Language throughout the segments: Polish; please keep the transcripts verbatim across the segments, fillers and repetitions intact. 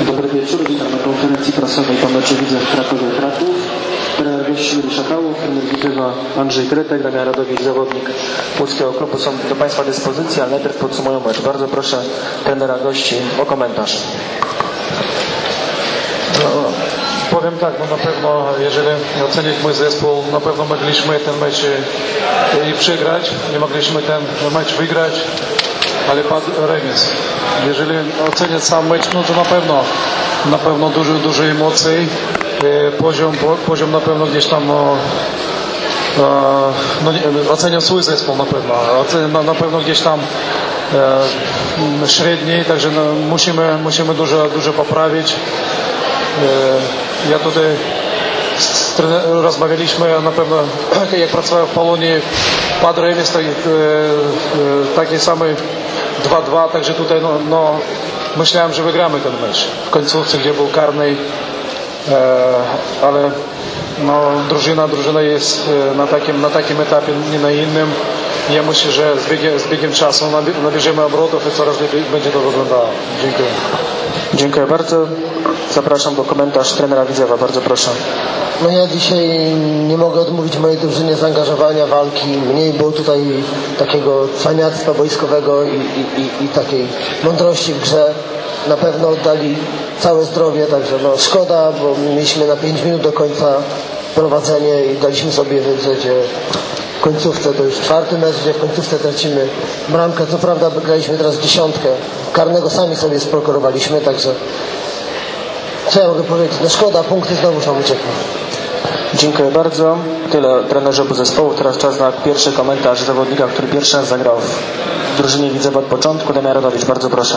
Dobry wieczór, witam na konferencji prasowej po meczu Widzew Krakowie Kraków. Trener gości Juri Szatałow, trener Widzewa Andrzej Kretek, Damian Radowicz, zawodnik Łódzkiego Klubu są do Państwa dyspozycji, ale najpierw podsumują mecz. Bardzo proszę trenera gości o komentarz. No, powiem tak, no na pewno jeżeli ocenić mój zespół, na pewno mogliśmy ten mecz i przegrać, nie mogliśmy ten mecz wygrać, ale padł remis. Jeżeli oceniać sam mecz, no to na pewno na pewno dużo, dużo emocji, poziom, poziom na pewno gdzieś tam no, no, oceniam swój zespół na pewno, oceniam na pewno gdzieś tam e, średni, także no, musimy, musimy dużo, dużo poprawić. Ja tutaj z trenerem rozmawialiśmy, na pewno jak pracowałem w Polonii, padł remis taki, taki samy dwa dwa, także tutaj no, no, myślałem, że wygramy ten mecz w końcówce, gdzie był karny, ale no, drużyna, drużyna jest na takim, na takim etapie, nie na innym. Ja myślę, że z biegiem, z biegiem czasu nabierzemy obrotów i coraz lepiej będzie to wyglądało. Dziękuję. Dziękuję bardzo. Zapraszam do komentarz trenera Widzewa. Bardzo proszę. No ja dzisiaj nie mogę odmówić mojej drużynie zaangażowania, walki. Mniej było tutaj takiego cwaniactwa wojskowego i, i, i, i takiej mądrości w grze. Na pewno oddali całe zdrowie, także no szkoda, bo mieliśmy na pięć minut do końca prowadzenie i daliśmy sobie wiedzieć, że w końcówce to już czwarty mecz, gdzie w końcówce tracimy bramkę. Co prawda graliśmy teraz dziesiątkę. Karnego sami sobie sprokurowaliśmy, także co ja mogę powiedzieć? No szkoda, punkty znowu są uciekły. Dziękuję bardzo. Tyle trenerzy obu zespołów. Teraz czas na pierwszy komentarz zawodnika, który pierwszy raz zagrał w drużynie Widzewa od początku. Damian Radowicz, bardzo proszę.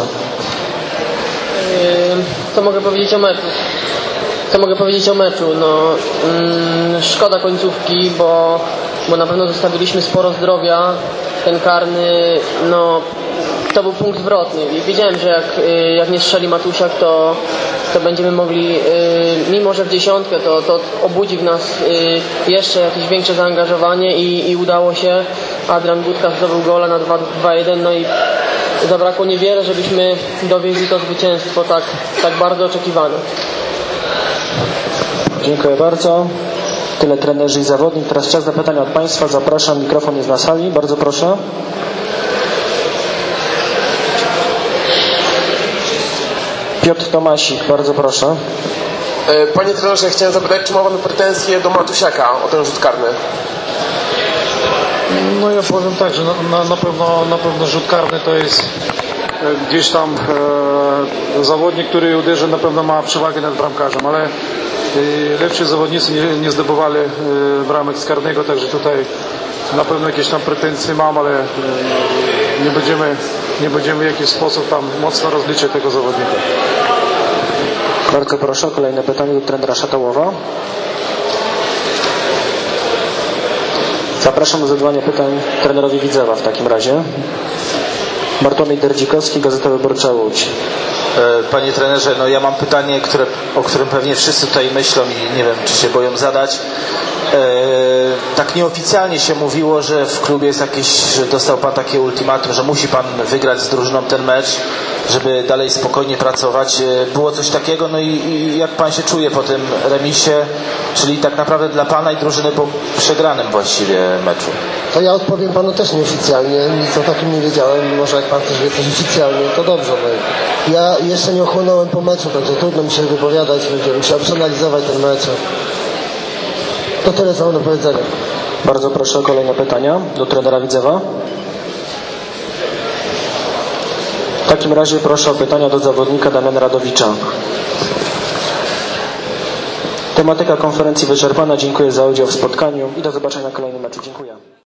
Co mogę powiedzieć o meczu? Co mogę powiedzieć o meczu? No, mm, szkoda końcówki, bo, bo na pewno zostawiliśmy sporo zdrowia. Ten karny, no, to był punkt zwrotny. I wiedziałem, że jak, jak nie strzeli Matusiak, to, to będziemy mogli, mimo że w dziesiątkę, to, to obudzi w nas jeszcze jakieś większe zaangażowanie i, i udało się. Adrian Budka zdobył gola na dwa jeden, no i zabrakło niewiele, żebyśmy dowieźli to zwycięstwo tak, tak bardzo oczekiwane. Dziękuję bardzo. Tyle trenerzy i zawodnik. Teraz czas na pytania od Państwa. Zapraszam, mikrofon jest na sali. Bardzo proszę. Piotr Tomasik, bardzo proszę. Panie trenerze, chciałem zapytać, czy ma Pan pretensje do Matusiaka o ten rzut karny? No ja powiem tak, że na, na, na, pewno, na pewno rzut karny to jest gdzieś tam e, zawodnik, który uderzy, na pewno ma przewagę nad bramkarzem, ale e, lepsi zawodnicy nie, nie zdobywali e, bramek z karnego, także tutaj na pewno jakieś tam pretensje mam, ale e, nie będziemy, nie będziemy w jakiś sposób tam mocno rozliczać tego zawodnika. Bardzo proszę, kolejne pytanie do trenera Szatałowa. Zapraszam do zadawania pytań trenerowi Widzewa w takim razie. Bartłomiej Derdzikowski, Gazeta Wyborcza Łódź. Panie trenerze, no ja mam pytanie, które, o którym pewnie wszyscy tutaj myślą i nie wiem, czy się boją zadać. E, tak nieoficjalnie się mówiło, że w klubie jest jakieś, że dostał Pan takie ultimatum, że musi Pan wygrać z drużyną ten mecz, żeby dalej spokojnie pracować. E, było coś takiego, no i, i jak Pan się czuje po tym remisie, czyli tak naprawdę dla Pana i drużyny po przegranym właściwie meczu? To ja odpowiem Panu też nieoficjalnie, nic o takim nie wiedziałem, może jak Pan też wie coś oficjalnie, to dobrze. No. Ja jeszcze nie ochłonąłem po meczu, także trudno mi się wypowiadać, będę musiał przeanalizować ten mecz. To tyle, co mam do powiedzenia. Bardzo proszę o kolejne pytania do trenera Widzewa. W takim razie proszę o pytania do zawodnika Damiana Radowicza. Tematyka konferencji wyczerpana. Dziękuję za udział w spotkaniu i do zobaczenia na kolejnym meczu. Dziękuję.